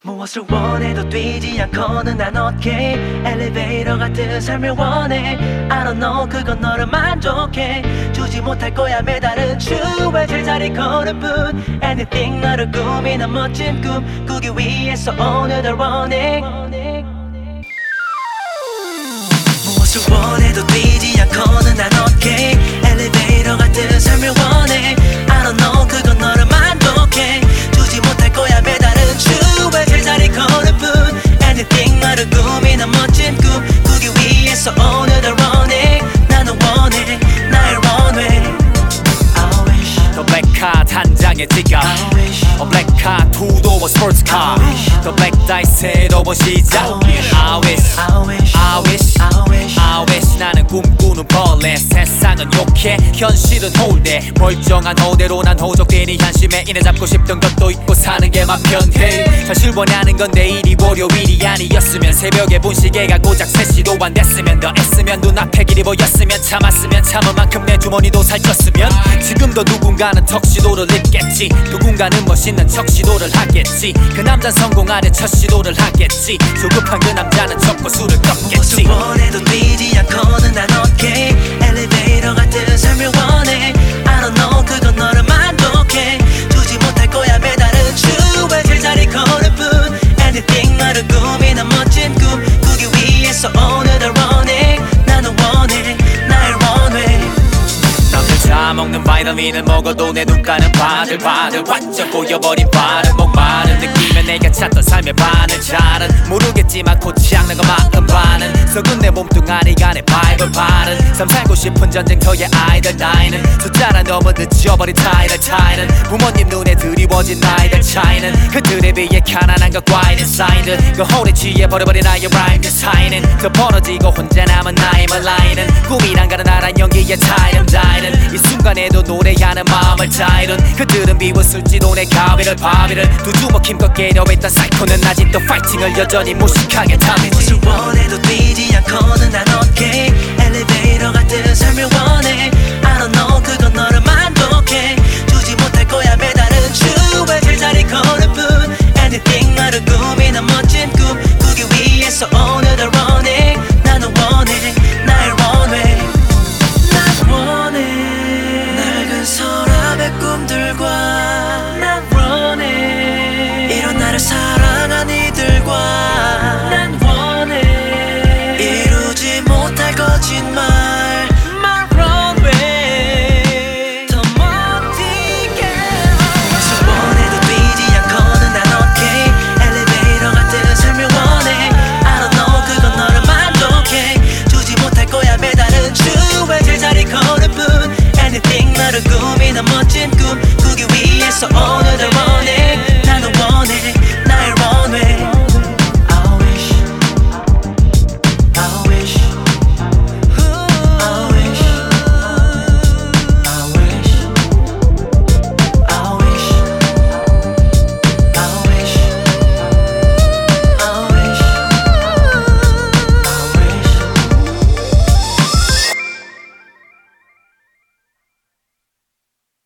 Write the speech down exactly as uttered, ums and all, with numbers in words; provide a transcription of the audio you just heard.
무엇을 원해도 뛰지 않고는 난 okay 엘리베이터 같은 삶을 원해 I don't know 그건 너를 만족해 주지 못할 거야 매달은 추후에 제자리 걸음뿐 Anything 너를 꾸미는 멋진 꿈 꾸기 위해서 오늘을 원해 무엇을 원해도 뛰지 않고는 난 okay 엘리베이터 같은 삶을 원해 I don't know 그건 너를 만족해 주지 못할 거야 매달은 추후에 제자리 걸음뿐 Anything 너를 꾸미는 멋진 꿈 꾸기 위해서 오늘을 원해 나는 원해 날 원해 I wish 더 블랙카 한 장의 지갑 어 블랙카 투도어 스포츠카 더 블랙다이스 새로운 시작 I wish I wish I wish I wish I wish 나는 꿈꾸는 벌레 세상은 욕해 현실은 홀대 멀쩡한 호대로 난 호적되니 한심해 이내 잡고 싶던 것도 잊고 사는 게 맘 편해 사실 원하는 건 내일이 월요일이 아니었으면 새벽에 본 시계가 고작 세 시도 안 됐으면 더 애쓰면 눈앞에 길이 보였으면 참았으면 참은 만큼 내 주머니도 살쪘으면 지금도 누군가는 턱시도를 입겠지 누군가는 멋있는 척시도를 하겠지 그 남자는 성공하려 첫 시도를 하겠지 조급한 그 남자는 적고 술을 꺾겠지 무엇을 원해도 뛰지 않고는 난 okay 엘리베이터 같은 삶을 원해 I don't know 그건 너를 만족해 주지 못할 거야 매달은 추후에 제자리 걸음뿐 Anything 너를 꾸미는 멋진 꿈 꾸기 위해서 오늘을 원해 나는 원해 날 원해 남들 다 먹는 바이러민을 먹어도 내 눈가는 바들바들 완전 꼬여버린 발은 목마른 느낌에 내가 찾던 삶의 반을 잘은 모르겠지만 고치 않는 건 마음 반은 썩은 내 몸뚱아리 간에 바이블 바른 삶 살고 싶은 전쟁터의 아이들 나이는 숫자라 너무 늦어버린 타이틀 차이는 부모님 눈에 드리워진 나이들 차이는 그들에 비해 가난한 것과 있는 사인들 그 홀에 취해버려버린 나의 라임 디사인은 더 벌어지고 혼자 남은 나의 말라인은 꿈이란 가는 나란 연기에 타이름 다이는 이 순간에도 노래하는 마음을 다이룬 그들은 비웃을지도 내 가위를 바위를 두 주먹 힘껏 깨려했던 사이코는 아직도 파이팅을 여전히 무식하게 타매지 무엇을 원해도 뛰지 않고는 난 okay 엘리베이터 같은 삶을 원해 I don't know 그건 너를 만족해 주지 못할 거야 매달은 추후에 제자리 걸음뿐 Anything 너를 꾸미는 멋진 꿈 꾸기 위해서 오늘을 원해 나는 원해 날 원해 난 원해 낡은 서랍의 꿈들과 난 원해 이런 나를 사랑한 이들과 난 원해 이루지 못할 거짓말 My runway 더 멋지게 무엇을 원해도 뛰지 않고는 난 okay 엘리베이터 같은 삶을 원해 I don't know 그건 너를 만족해 주지 못할 거야 매달은 추후에 제자리 걸음뿐 Anything 너를 꾸미는 멋진 꿈